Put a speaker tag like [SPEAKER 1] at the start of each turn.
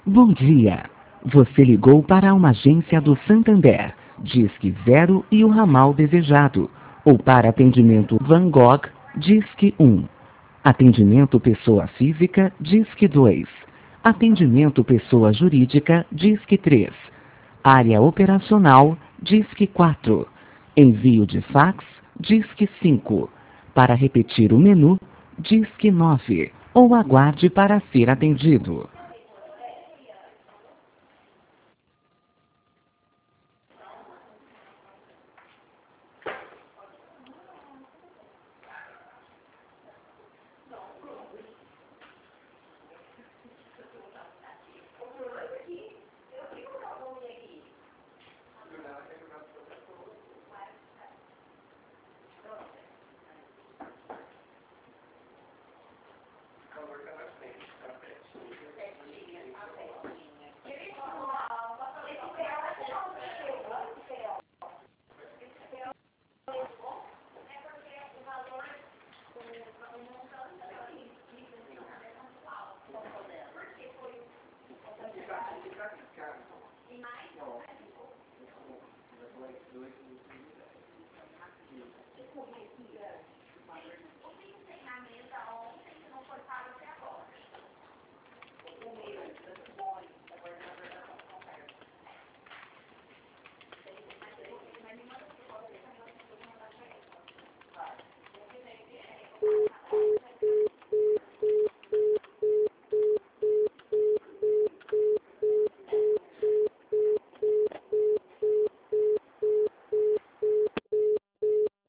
[SPEAKER 1] Bom dia. Você ligou para uma agência do Santander, Disque 0 e o ramal desejado. Ou para atendimento Van Gogh, Disque 1. Atendimento pessoa física, Disque 2. Atendimento pessoa jurídica, Disque 3. Área operacional, Disque 4. Envio de fax, Disque 5. Para repetir o menu, Disque 9. Ou aguarde para ser atendido.